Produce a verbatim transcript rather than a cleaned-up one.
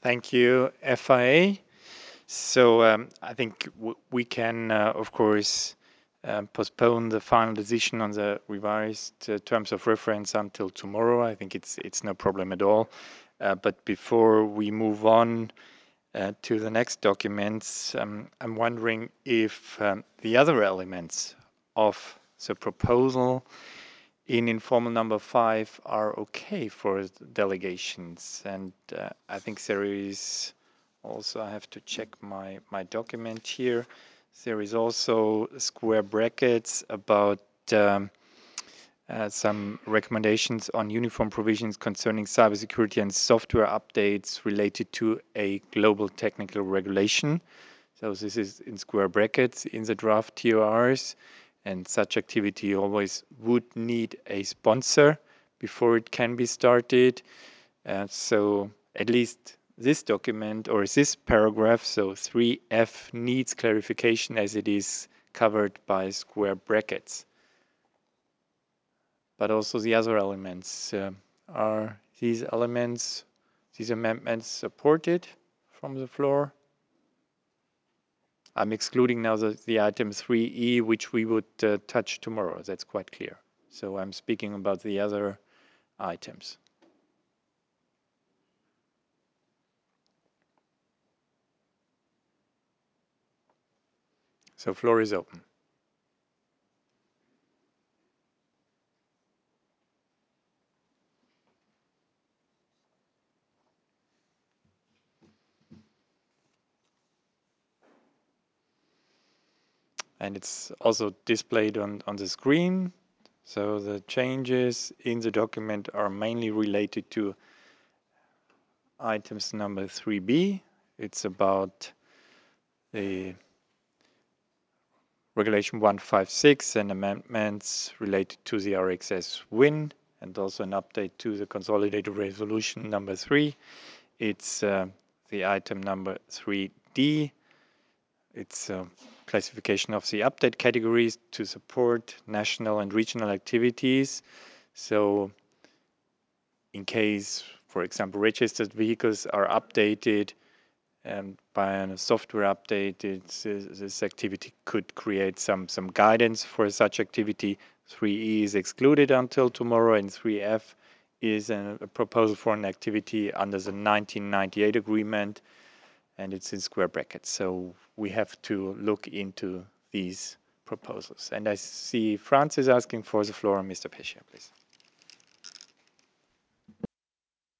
Thank you, F I A. So um, I think w we can, uh, of course, um, postpone the final decision on the revised uh, terms of reference until tomorrow. I think it's it's no problem at all. Uh, but before we move on uh, to the next documents, um, I'm wondering if um, the other elements of the proposal in informal number five are okay for delegations. And uh, I think there is also, I have to check my, my document here. There is also square brackets about um, uh, some recommendations on uniform provisions concerning cybersecurity and software updates related to a global technical regulation. So this is in square brackets in the draft T O Rs, and such activity always would need a sponsor before it can be started. Uh, so at least this document or this paragraph, so three F, needs clarification as it is covered by square brackets. But also the other elements. Uh, are these elements, these amendments supported from the floor? I'm excluding now the, the item three E, which we would uh, touch tomorrow. That's quite clear. So I'm speaking about the other items. So floor is open. And it's also displayed on, on the screen. So the changes in the document are mainly related to items number three B. It's about the Regulation one fifty-six and amendments related to the R X S Win, and also an update to the consolidated resolution number three. It's uh, the item number three D. It's a classification of the update categories to support national and regional activities. So in case, for example, registered vehicles are updated and by a software update, it's, this activity could create some, some guidance for such activity. three E is excluded until tomorrow, and three F is a, a proposal for an activity under the nineteen ninety-eight agreement, and it's in square brackets. So we have to look into these proposals. And I see Franz is asking for the floor. Mister Pescia, please.